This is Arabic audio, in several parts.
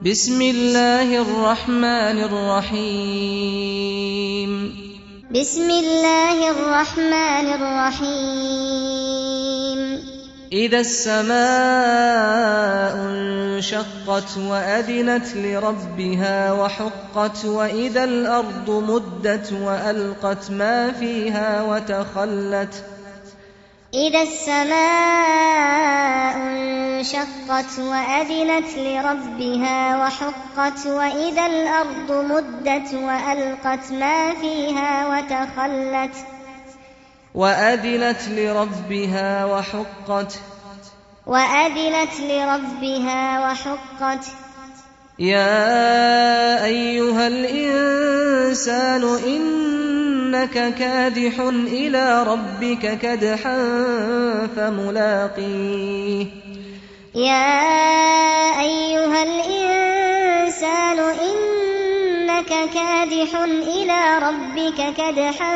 بسم الله الرحمن الرحيم بسم الله الرحمن الرحيم إذا السماء انشقت وأذنت لربها وحقت وإذا الأرض مدت وألقت ما فيها وتخلت إذا السماء انشقت وأذنت لربها وحقت وإذا الأرض مدت وألقت ما فيها وتخلت وأذنت لربها وحقت يا أيها الإنسان إنك كادح إلى ربك كدحا فملاقيه يا أيها الإنسان إنك كادح إلى ربك كدحا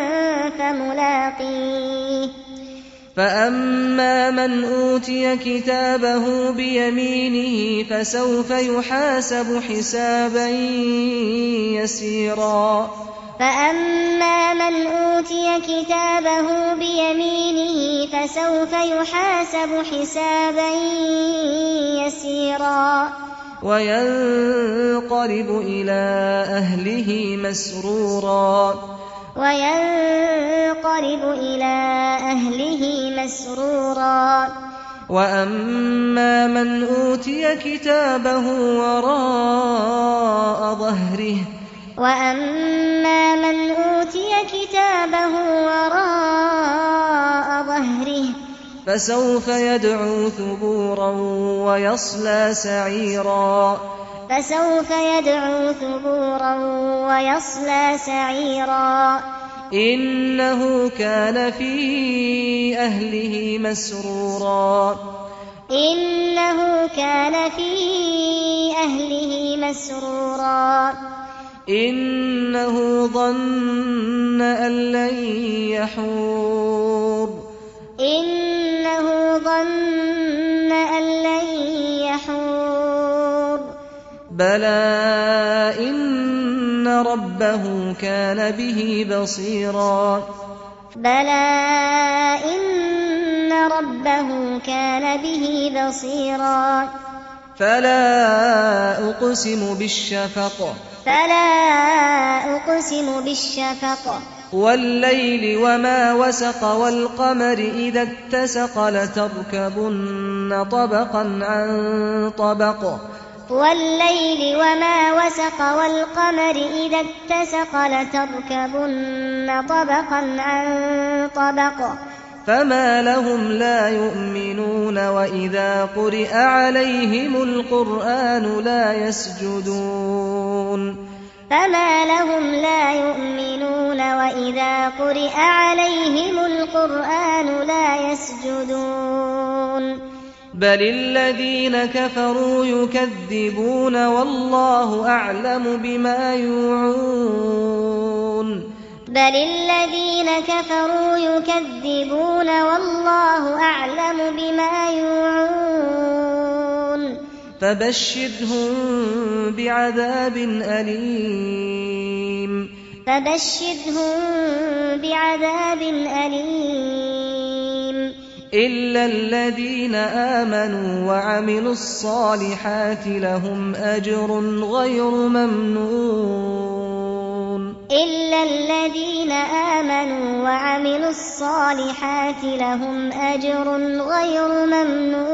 فملاقيه فأما من أوتي كتابه بيمينه فسوف يحاسب حسابا يسيرا فأما من أوتي كتابه بيمينه فسوف يحاسب حسابا يسيرا وينقلب إلى أهله مسرورا وأما من أوتي كتابه وراء ظهره فسوف يدعو ثبورا ويصلى سعيرا إنه كان في أهله مسرورا إنه ظن أن لن يحور بلى إن ربه كان به بصيرا فلا أقسم بالشفق والليل وما وسق والقمر إذا اتسق لتركبن طبقا عن طبق والليل وما وسق والقمر إذا اتسق لتركبن طبقا عن طبق فما لهم لا يؤمنون وإذا قرئ عليهم القرآن لا يسجدون بل الذين كفروا يكذبون والله أعلم بما يوعون فبشرهم بعذاب أليم إلا الذين آمنوا وعملوا الصالحات لهم أجر غير ممنون